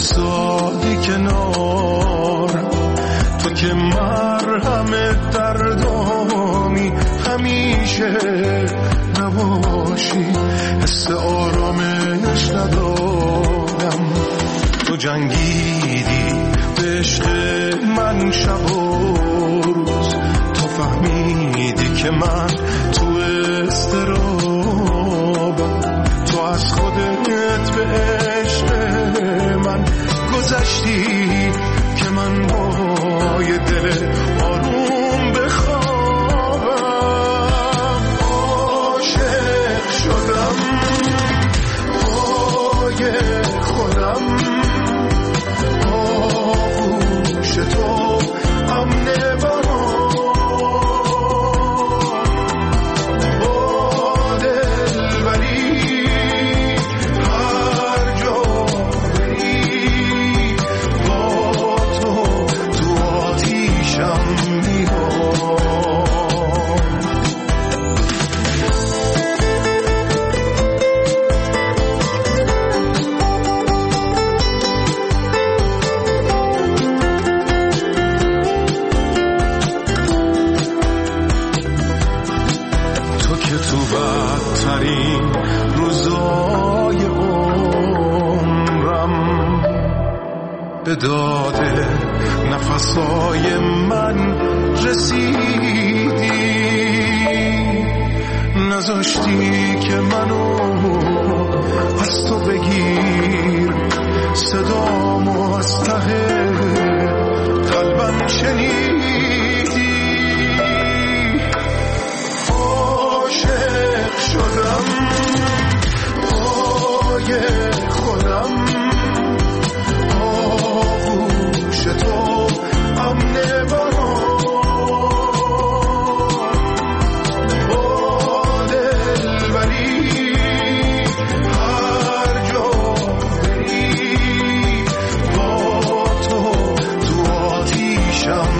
وایسادی کنار، تو که مرهم دردامی همیشه نباشی، حس آرامش ندارم. تو جنگیدی به عشق من شب و روز، تو فهمیدی که من تو اضطرابم، تو از خودت به عشق من گذشتی که من با یه دل آروم بخوابم. عاشق شدم پای خودم، آغوش تو امن برام، با دلبری هر جا بری، با تو تو آتیشم روزای عمرم به داده نفسای من رسیدی، نذاشتی که منو از تو بگیر، صدامو از ته قلبم شنیدی. عاشق شدم پای خودم، آغوش تو امن برام، با دلبری هر جا بری، با تو تو آتیشم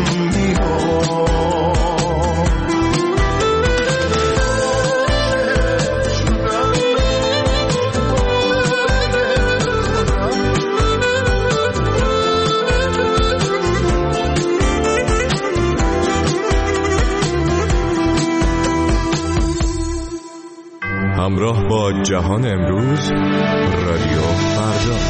همراه با جهان امروز، رادیو فردا.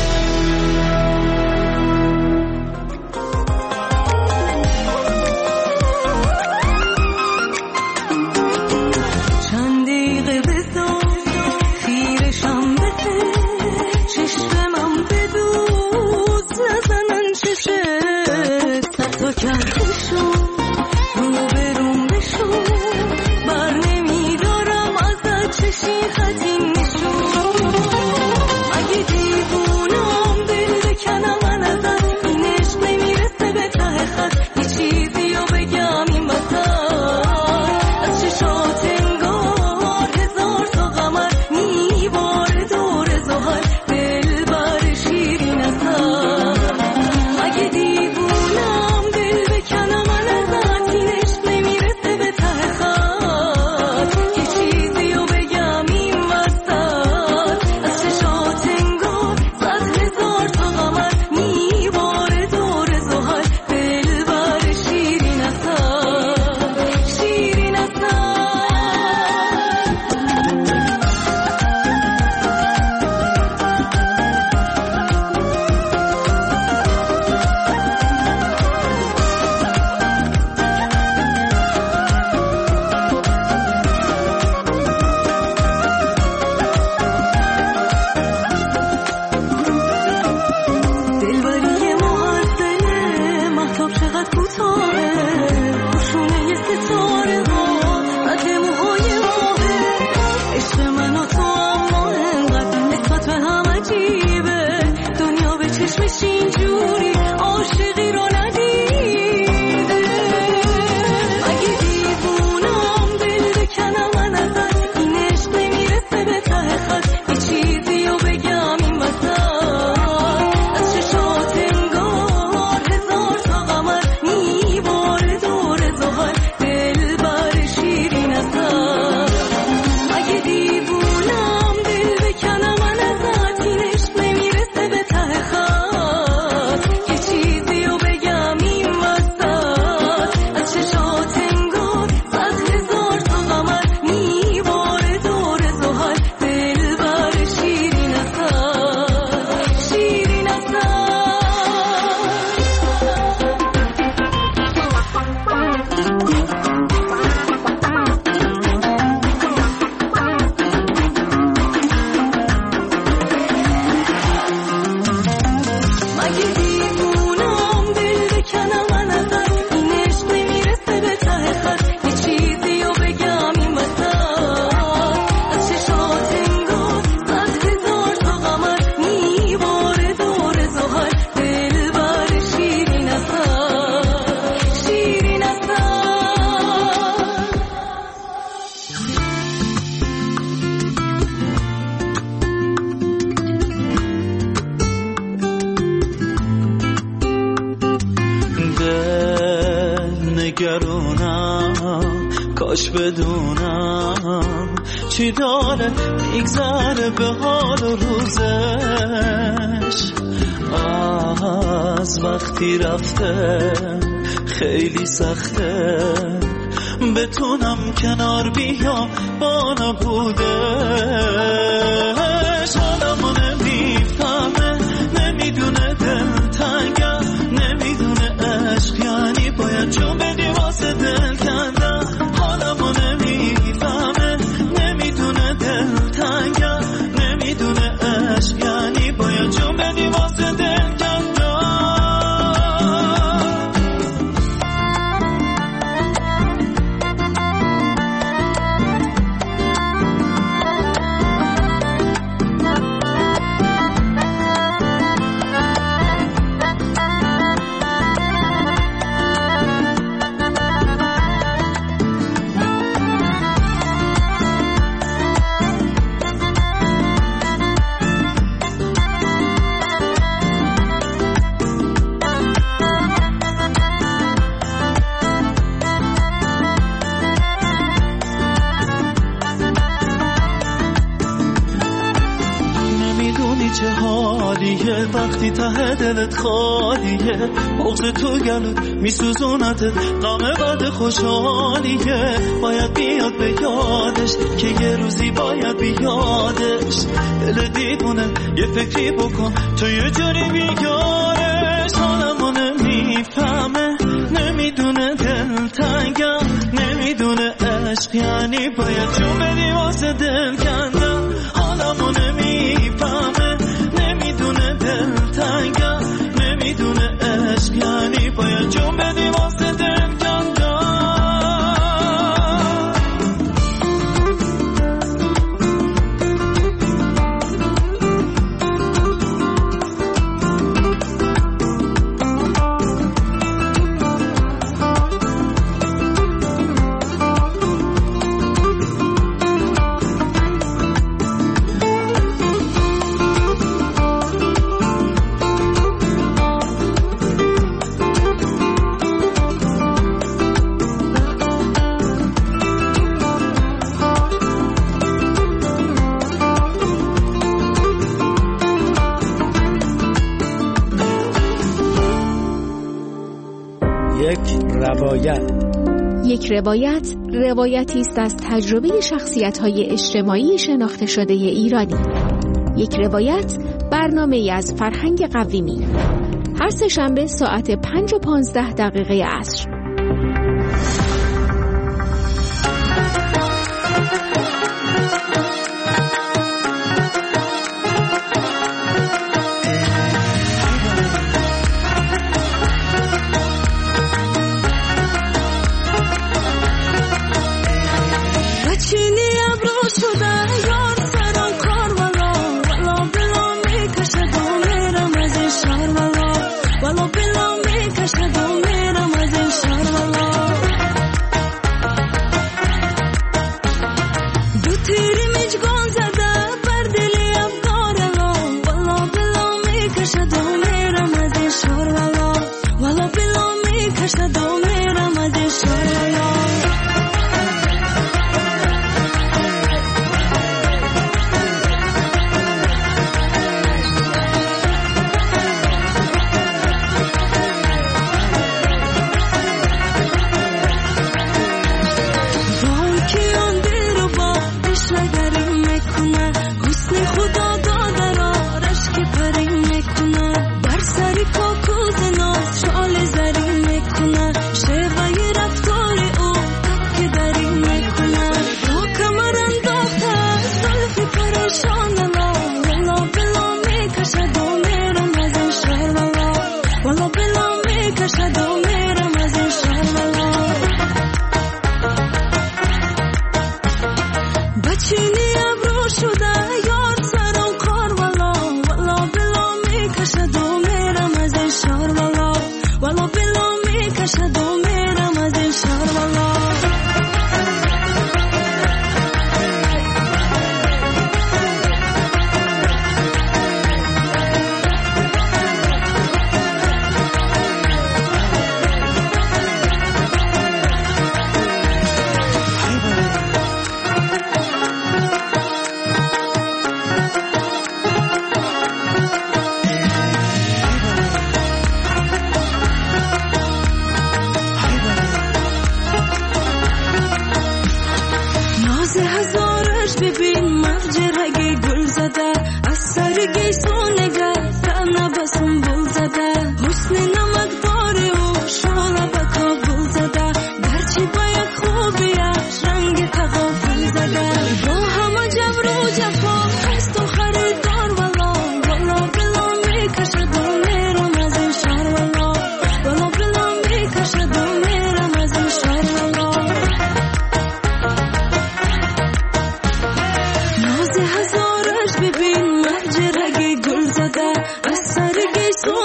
کاش بدونم چی داره میگذره به حال و روزش. از وقتی رفته خیلی سخته بتونم کنار بیام با نبودش. حالمو نمیفهمه نمیدونه دلتنگم نمیدونه عشق یعنی باید جون بدی واسه دل کندم. حالمو نمیفهمه نمیدونه دلتنگم نمیدونه عشق یعنی باید جون بدی واسه دل کندم. چه حالیه وقتی ته دلت خالیه، بغض تو گلت میسوزونت، غم بعد خوشحالیه. باید بیاد به یادش که یه روزی باید بیادش. دل دیوونه یه فکری بکن تو یه جوری بیارش. حالمو نمیفهمه نمیدونه دلتنگم نمیدونه عشق یعنی باید جون بدی واسه دل کندم. حالمو نمیفهمه نمیدونه دلتنگم نمیدونه عشق یعنی باید جون بدی واسه دل کندم. یک روایت روایتی است از تجربه شخصیت‌های اجتماعی شناخته شده ایرانی. یک روایت برنامه‌ای از فرهنگ قویمی. هر سه‌شنبه ساعت 5:15 عصر. Walau bilang mereka syadu merah mazin syadu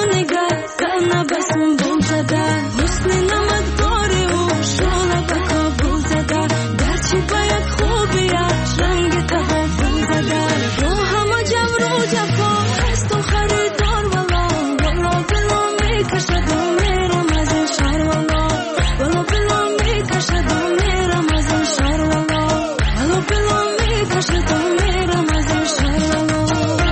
نگه زن بسون بول زده حسن نمدگاری و شانه بکا بول زده گرچه باید خوبیت رنگ تحفل زده رو همه جم رو جفا هست و خریدار والا والا بلا میکشد و میرم از این شهر والا والا بلا میکشد و میرم از این شهر والا والا بلا میکشد و میرم از این شهر والا.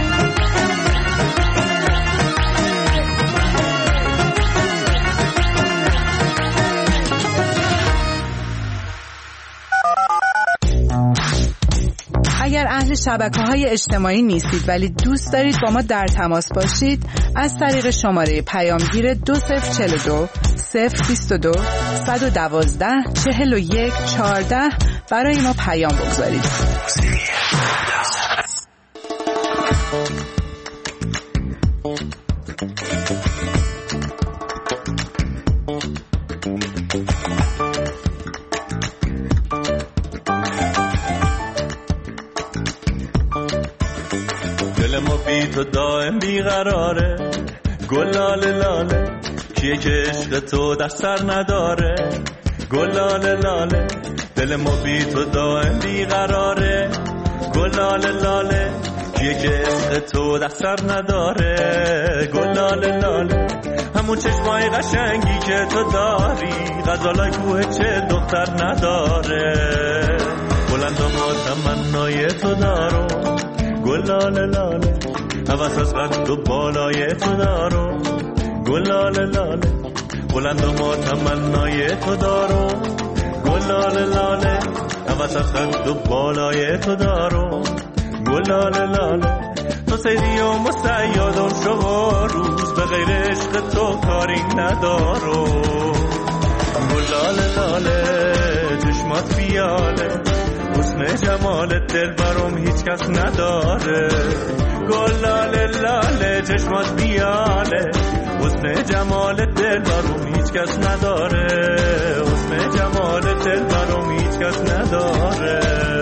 اگر اهل شبکه‌های اجتماعی نیستید ولی دوست دارید با ما در تماس باشید، از طریق شماره پیامگیر 2042 022 112 41 14 برای ما پیام بگذارید. دل ما بی تو دائم بیقراره، گلاله لاله کیه که عشق تو در سر نداره، گلاله لاله دل ما بی تو دائم بیقراره، گلاله لاله کیه که عشق تو در سر نداره، گلاله لاله همون چشمای قشنگی که تو داری غزالای کوه چه دختر نداره، بلند و ما تمنای تو دارو، گلاله لاله حوث از قد و بالای تو دارو، گلاله لاله بلند و ما تمنای تو دارو، گلاله لاله حوث از قد و بالای تو دارو، گلاله لاله تو سیدی و مستیادم شما روز به غیر عشق تو کاری ندارو، گلاله لاله چشمات بیاله حسن جمالت دل برام هیچ کس نداره، گلاله لاله چشمات بیاله حسن جمالت دل برام هیچ کس نداره، حسن جمالت دل برام هیچ کس نداره.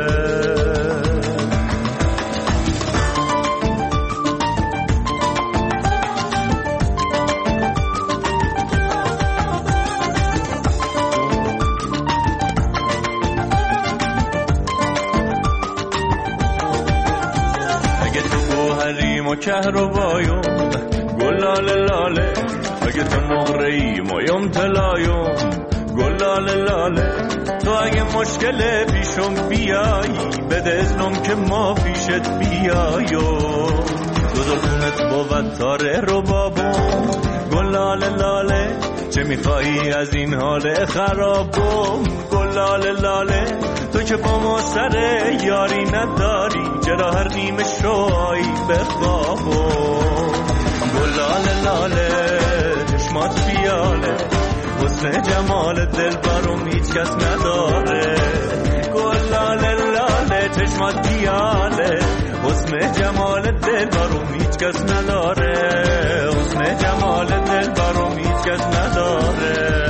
و کهربایون گلاله لاله اگه تو نقره‌ای مایم طلایون، گلاله لاله تو اگه مشکل پیشم بیایی بده اذنم که ما پیشت بیاییم، دو دلخونت بود تاره رو بابون، گلاله لاله چه میخوایی از این حال خرابم، گلاله لاله تو که با ما سر یاری نداری چرا هر نیمه شوی بخوابم، گلاله لاله چشمات بیاله حسن جمال دل برام هیچ کس نداره، گلاله لاله چشمات بیاله حسن جمال دل برام هیچ کس نداره، حسن جمال دل برام هیچ کس نداره.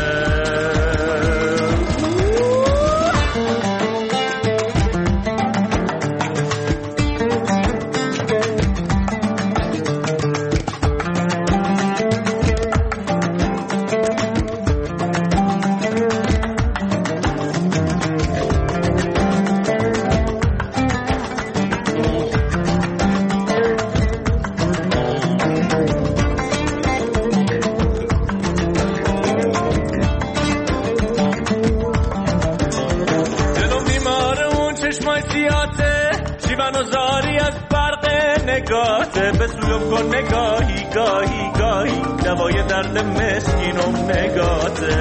به سویم کن نگاهی گاهی گاهی دوای درد مسکینم نگاته،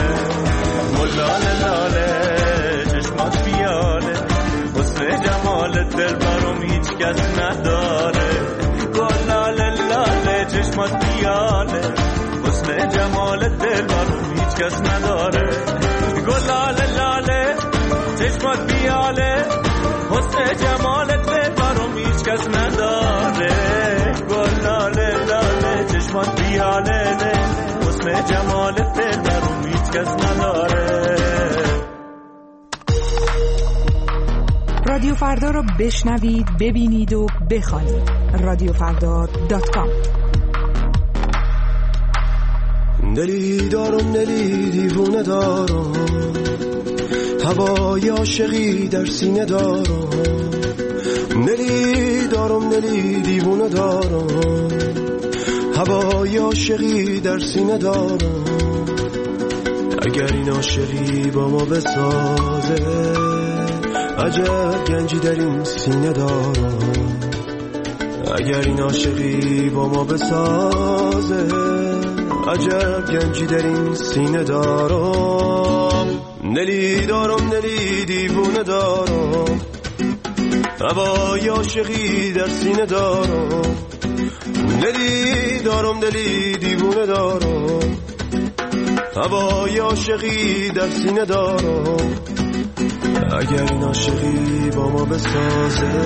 گلاله لاله چشمات بیاله حسن جمال دل برام هیچ کس نداره، گلاله لاله چشمات بیاله حسن جمال دل برام هیچ کس نداره، گلاله لاله چشمات بیاله حسن جمال دل برام هیچ کس نداره، گلاله لاله چشمات بیاله حسن جمال دل برام هیچ کس نداره. رادیو فردا رو بشنوید، ببینید و بخوانید. رادیوفردا.com دلی دارم دلی دیوونه دارم، هوای عاشقی در سینه دارم. دلی دارم دلی دیوونه دارم، هوای عاشقی در سینه دارم. اگر این عاشقی با ما بسازه، عجب گنجی در این سینه دارم. اگر این عاشقی با ما بسازه، عجب گنجی در این سینه دارم. دلی دارم دلی دیوونه دارم، هوای عاشقی در سینه دارم. دلی دارم دلی دیوونه دارم، هوای عاشقی در سینه دارم. اگر این عاشقی با ما بسازه،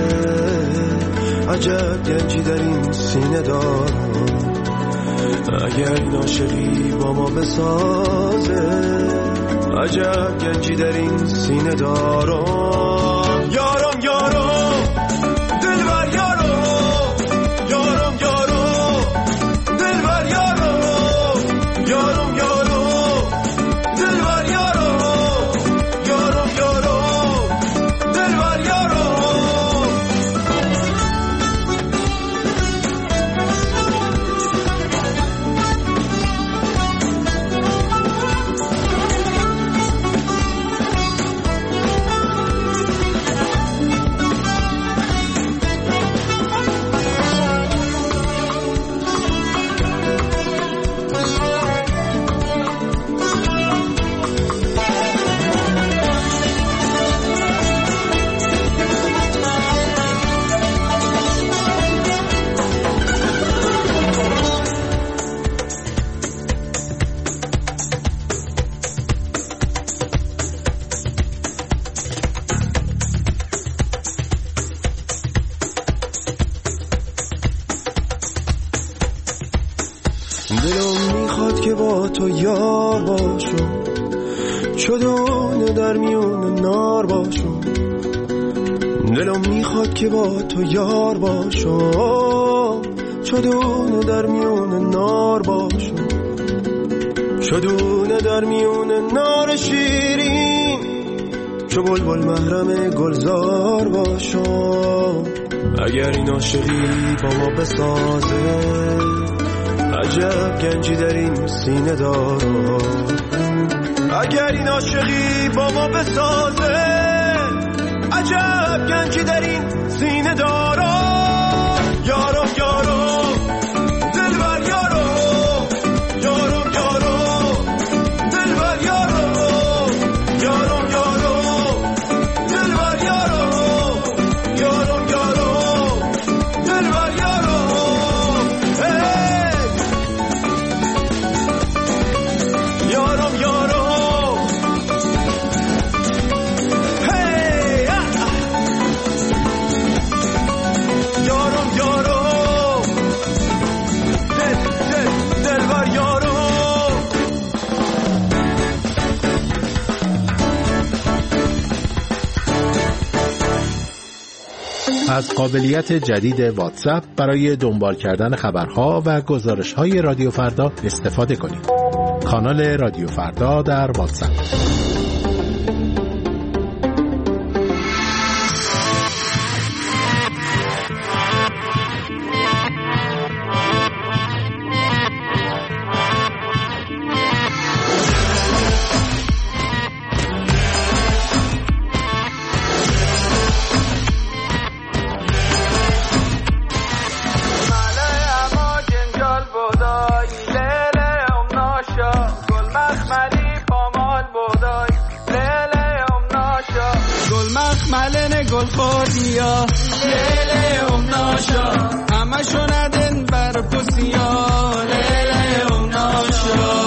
عجب گنجی در این سینه دارم. اگر این عاشقی با ما بسازه، عجب گنجی در این سینه دارم. یارم یارم دلبر یارم، یارم یارم دلبر یارم، یارم یارم دلبر یارم، یارم یارم دلبر یارم. دلم میخواد که با تو یار باشم، چدونه در میون نار باشم. دلم میخواد که با تو یار باشم، چدونه در میون نار باشم. چدونه در میون نار شیرین، چو بلبل محرم گلزار باشم. اگر این عاشقی با ما بسازه، عجب گنجی در این سینه دارم. اگر این عاشقی با ما بسازه، عجب گنجی در این سینه دارم. یارم یارم دلبر یارم، یارم یارم دلبر یارم، یارم یارم دلبر یارم، یارم یارم دلبر یارم. یارم یارم هی یارم یارم دلبر یارم. از قابلیت جدید واتساپ برای دنبال کردن خبرها و گزارش‌های رادیو فردا استفاده کنید. کانال رادیو فردا در واتساپ. گل خوردیا لیله ام ناشا، همه شوندن بر پسیا لیله ام ناشا.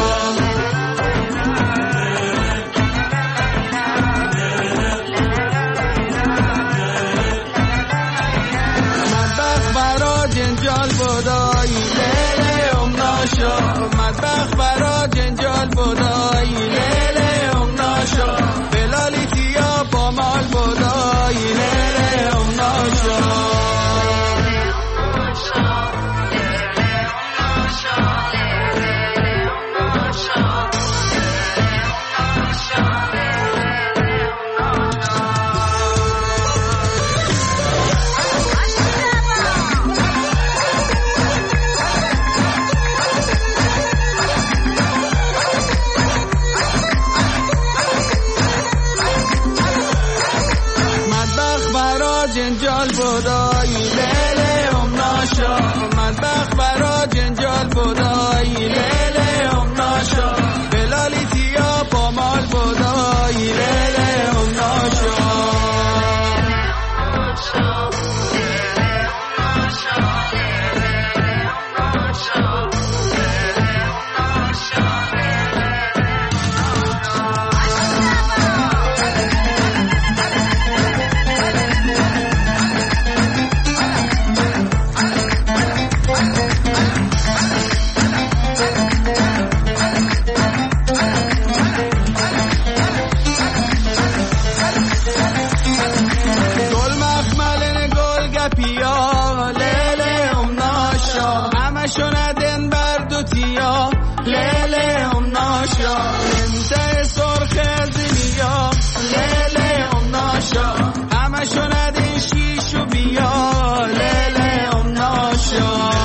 مطبخ برا جنجال بودای لیله ام ناشا، مطبخ برا جنجال بودای لیله ام ناشا. بلالی تیا با مال بودای لیله ام ناشا. ناشا لیله هم ناشا انت سرخ زمیا لیله هم ناشا همشو ندین شیشو بیا لیله هم ناشا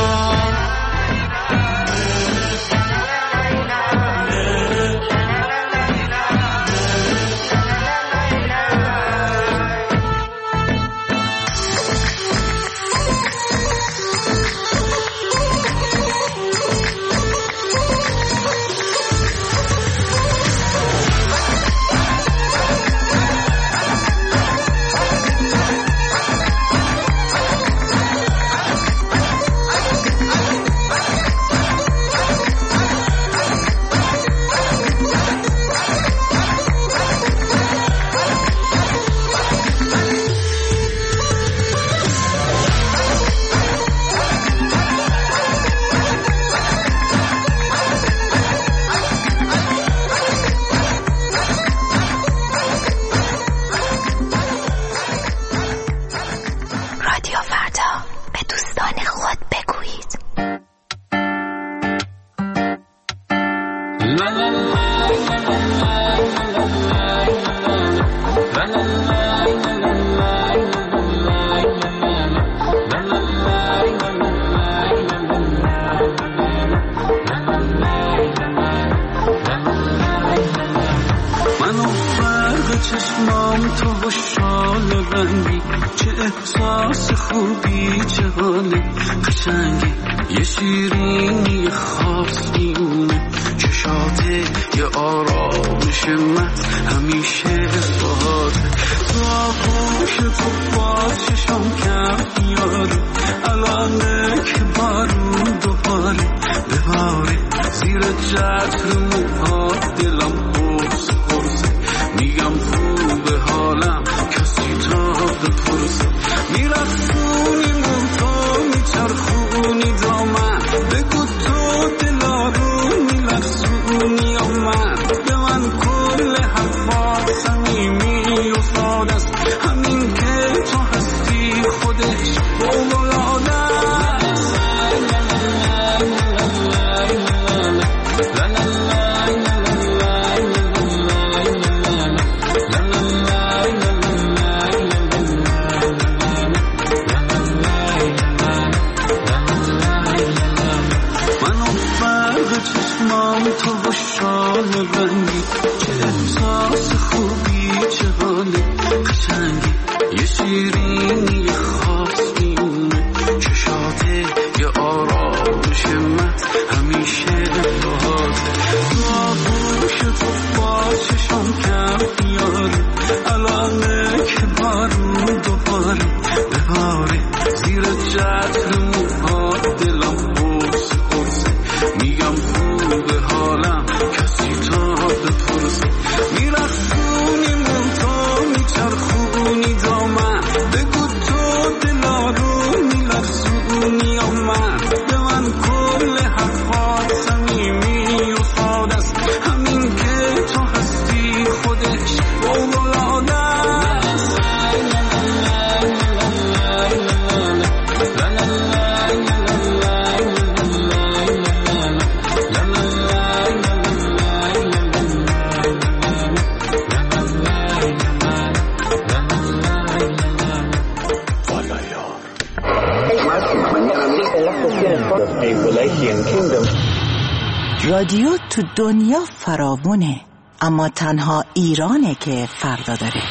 رادیو تو دنیا فراوونه، اما تنها ایرانه که فردا داره.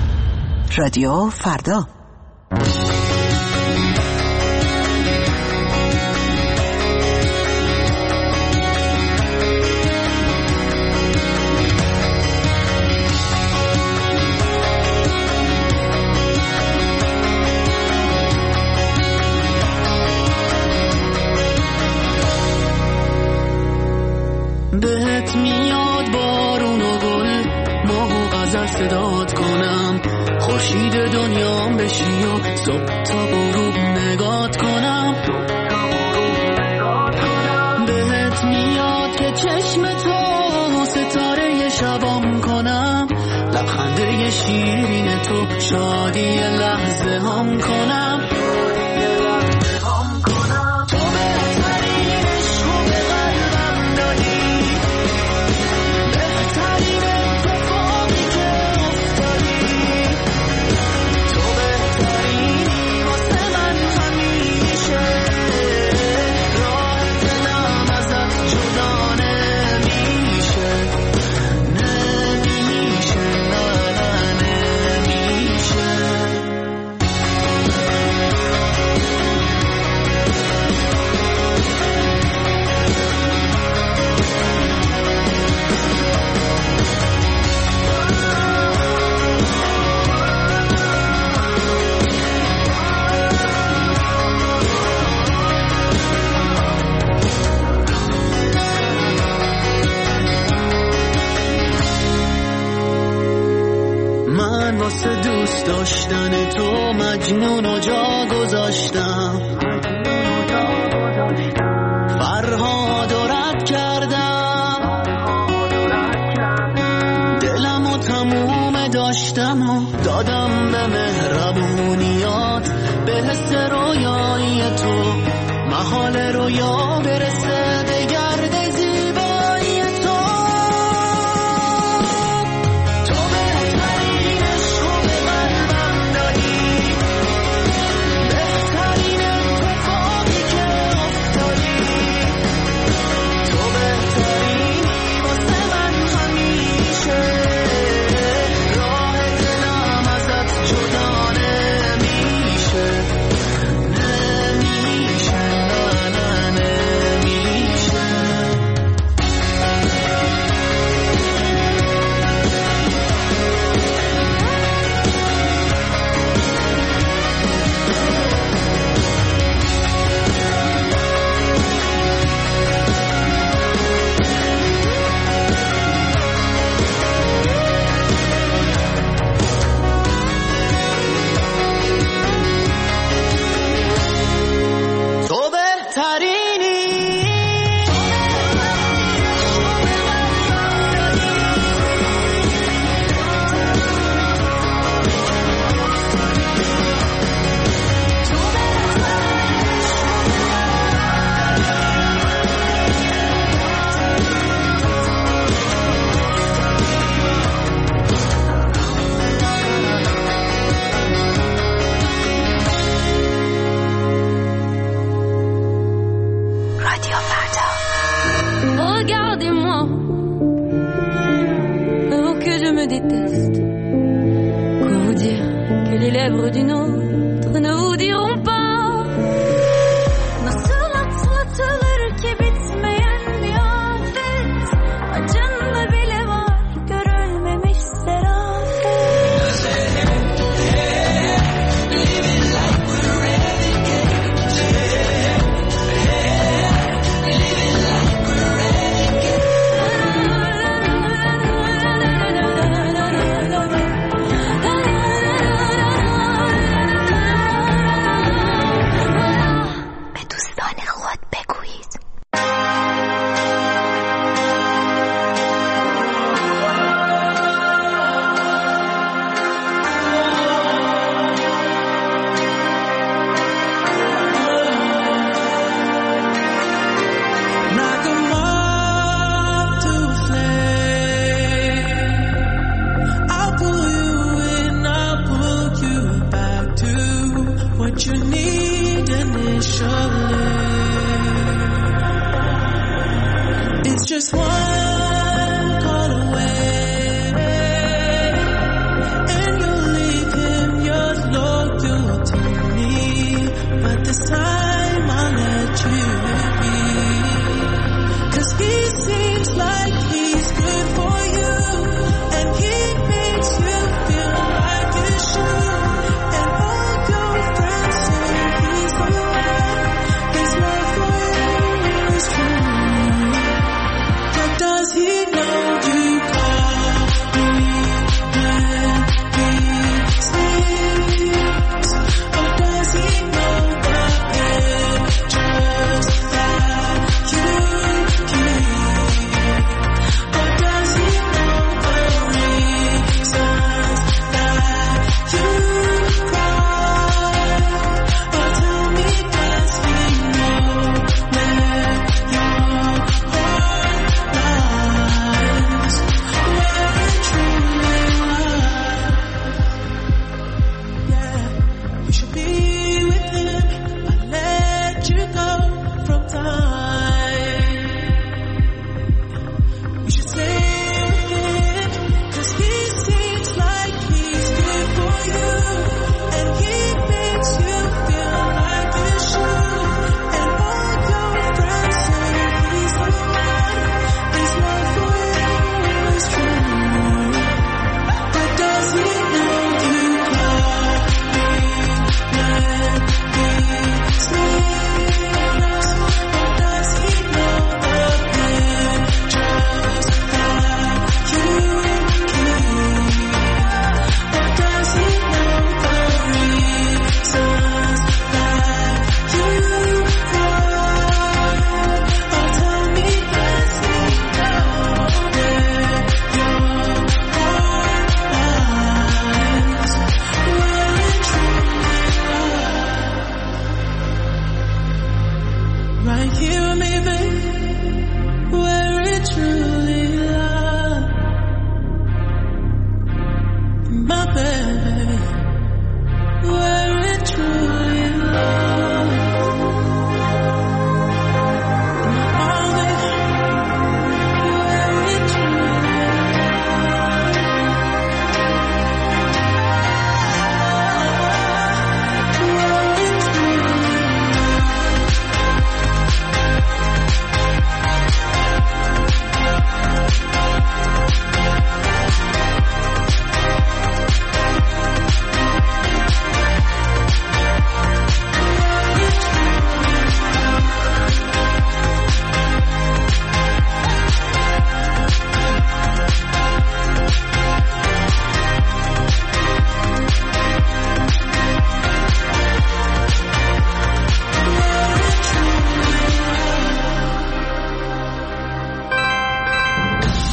رادیو فردا. بهت میاد بارون و گل، ماه و غزل صدات کنم، خورشید دنیام بشی و صبح تا غروب نگات کنم. بهت میاد که چشم تو ستاره شبام کنم، لبخنده شیرین تو شادی لحظه هم کنم. تو بهترین عشق و به قلب دوست داشتن تو مجنون و جا گذاشتم، فرهاد و رد کردم، دلم و تموم داشتم و دادم به مهربونیات، به حس رویایی تو محال رویا برسه به گرد زیبایی تو. تو بهترین عشق و به قلبم دادی، بهترین اتفاقی که افتادی، تو بهترینی واسه من همیشه، راه دلم ازت جدا نمیشه،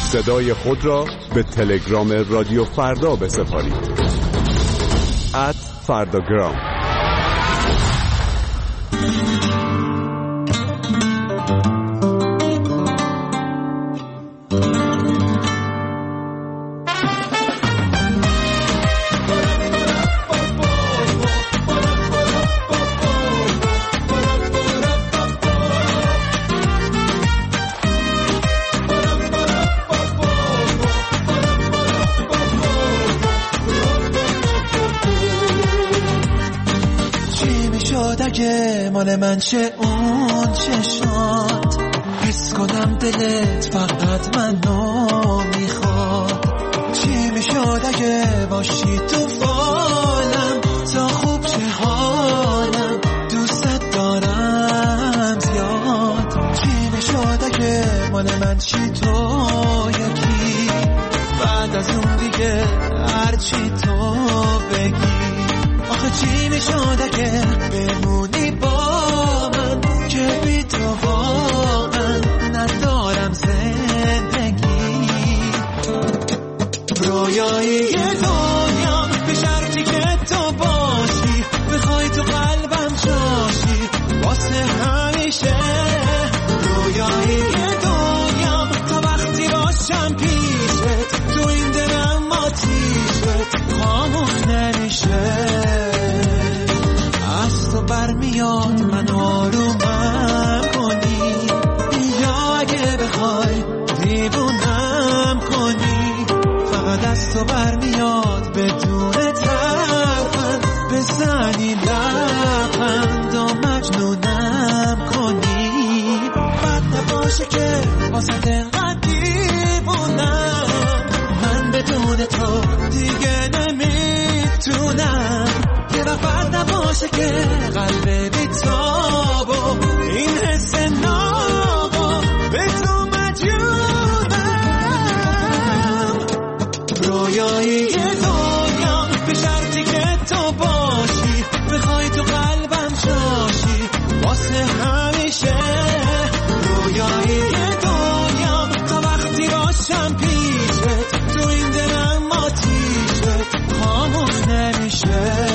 صدای خود را به تلگرام رادیو فردا بسپارید. @فرداگرام. مال من چه اون چشات، حس کنم دلت فقط منو میخواد. چی میشد اگه باشی تو فالم، تا خوب چه حالم، دوست دارم زیاد. چی میشد اگه مال من چی تو یکی، بعد از اون دیگه هرچی تو بگی. آخه چی میشد اگه بمونی با من، که بی تو واقعا ندارم زندگی. رویایی دنیا به شرطی که تو باشی، بخوای تو قلبم جاشی واسه همیشه. رویایی دنیا تا وقتی باشم پیشت، تو این دلم آتیشت خاموش نمیشه. از تو برمیاد من آرومم کنی، یا اگه بخوای دیوونم کنی. فقط از تو برمیاد بدون ترفند، بزنی لبخند و مجنونم کنی. بد نباشه که واسه دلقدر دیوونم، من بدون تو دیگه نمیتونم. یه وقت نباشه که قلب بیتاب و این حس نابا به تو مجنونم. رویایی دنیا به شرطی که تو باشی، بخوای تو قلبم جاشی واسه همیشه. رویایی دنیا تا وقتی باشم پیشت، تو این دلم آتیشت خاموش نمیشه.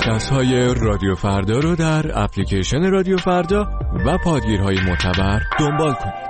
پادکست های رادیو فردا رو در اپلیکیشن رادیو فردا و پادگیرهای معتبر دنبال کنید.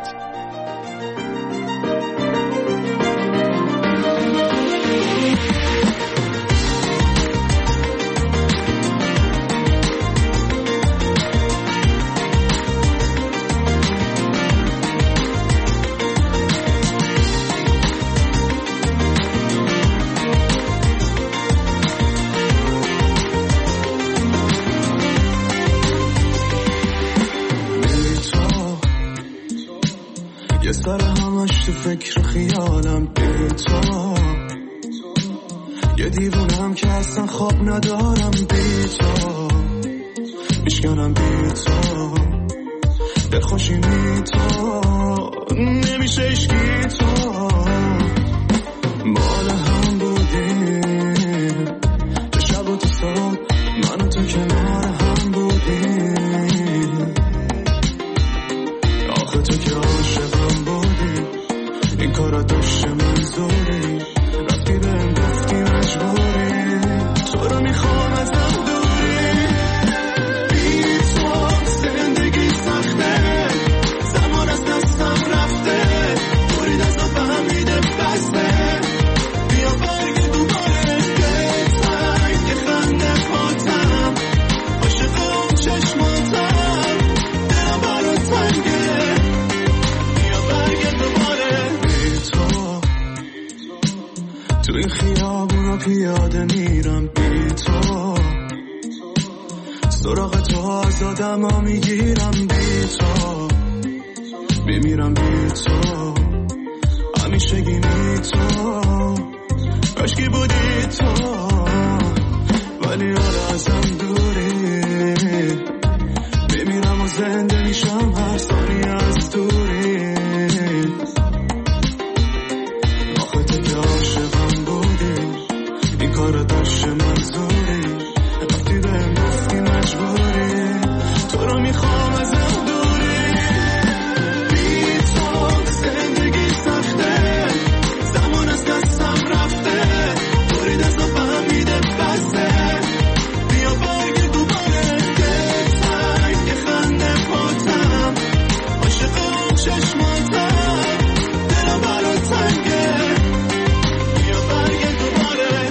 فکر خیالم بی تو، یه دیوونم که اصلا خواب ندارم بی تو، میشکنم بی تو، دلخوشی بی تو، نمیشه اشکی تو، مال هم بودیم تو شب و تو صبح، من و تو کنار هم بودیم، آخه تو که عاشقم بودی، این کارا داشته منظوری، رفتی بهم گفتی مجبوری، تو رو میخوام ازم دوری، بی تو زندگی سخته، زمان از دستم رفته، برید از آب فهمیده بسته، بیا برگ دوباره بزن که خنده پاتم، عاشق اون چشماتم، دلم برات تنگه، بیا برگ دوباره. تو این خیابونا پیاده میرم بی تو، سراغ تو آزادم ها میگیرم بی تو، میمیرم بی تو، همیشه گیمی تو، کاشکی بودی تو، ولی حالا ازم دوری، میمیرم و زنده میشم هر ثانیه از دوری، آخه تو که عاشقم بودی، این کارا داشته منظوری، رفتی بهم گفتی مجبوری، تو رو میخوام ازم دوری، بی تو زندگی سخته، زمان از دستم رفته، برید از آب فهمیده بسته، بیا برگ دوباره بزن که خنده پاتم، عاشق اون چشماتم، دلم برات تنگه، بیا برگ دوباره.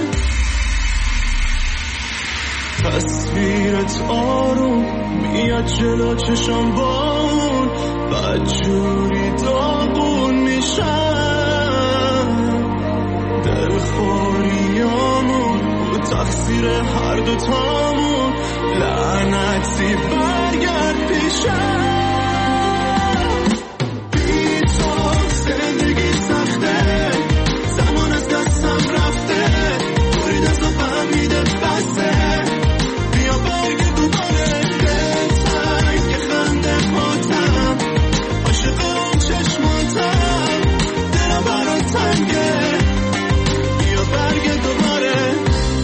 تصویرت آروم میاد جلو چشم بان، بدجوری داغون میشم، دلخوریامون و تقصیر هر دوتامون، لعنتی برگرد پیشم، بی تو زندگی سخته، زمان از دستم رفته، برید از آب فهمیده بسته، بیا برگ دوباره بزن که خنده پاتم، عاشق اون چشماتم، دلم برات تنگه، بیا برگ دوباره.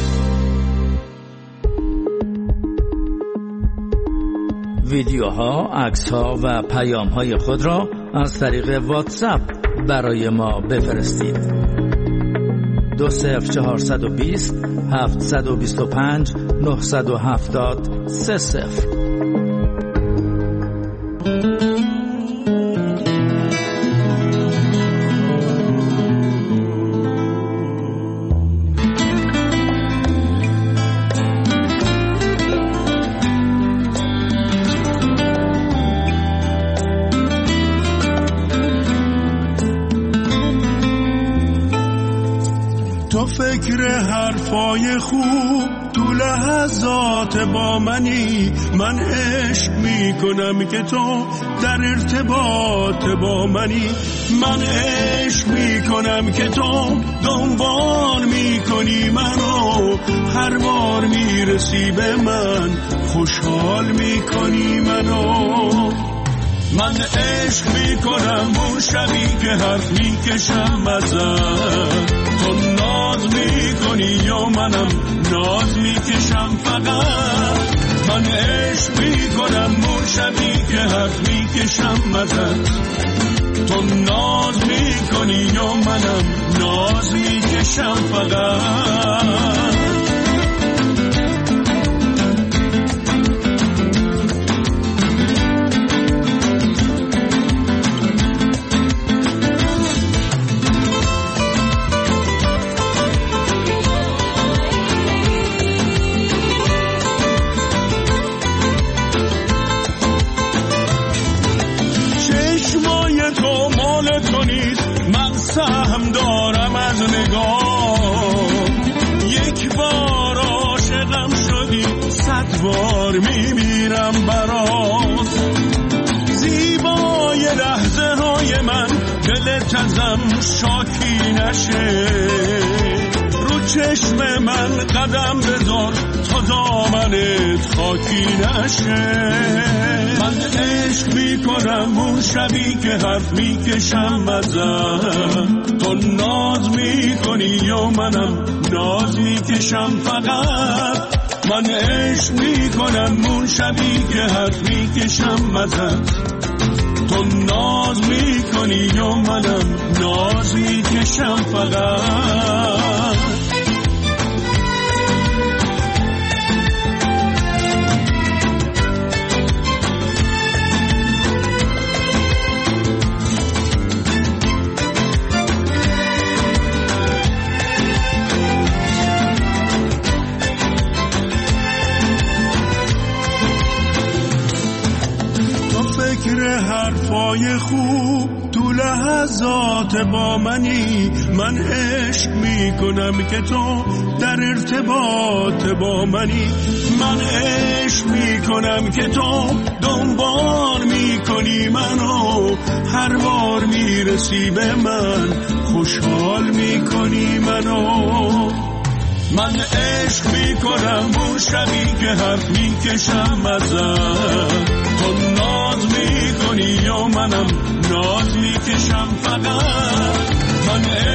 ویدیوها، عکس‌ها و پیام‌های خود را از طریق واتساپ برای ما بفرستید. 20420 725 970 30. تو فکر حرفای خوب تو لحظات با منی، من عشق میکنم که تو در ارتباط با منی، من عشق میکنم که تو دنبال میکنی منو، هر بار میرسی به من خوشحال میکنی منو، من عشق میکنم اون شبی که حرف میکشم ازت، تو ناز میکنی یا منم ناز میکشم فقط، من عشق میکنم اون شبی که حرف میکشم ازت، تو ناز میکنی یا منم ناز میکشم فقط، دارم از نگاه. یک بار عاشقم شدی 100 بار میمیرم برات. زیبای لحظه های من دلت ازم شاکی نشه. رو چشم من قدم بذار تا دامنت خاکی نشه. من عشق میکنم اون شبی که حرف میکشم ازم. تو ناز میکنی یا منم ناز میکشم فقط. من عشق میکنم اون شبی که حرف میکشم ازم. تو ناز میکنی یا منم ناز میکشم فقط. فکر حرفای خوب تو لحظات با منی. من عشق میکنم که تو در ارتباط با منی. من عشق میکنم که تو دنبال میکنی منو. هر بار میرسی به من خوشحال میکنی منو. من عشق میکنم اون شبی که حرف میکشم ازم. تو ناز میکنی یا منم ناز میکشم فقط. من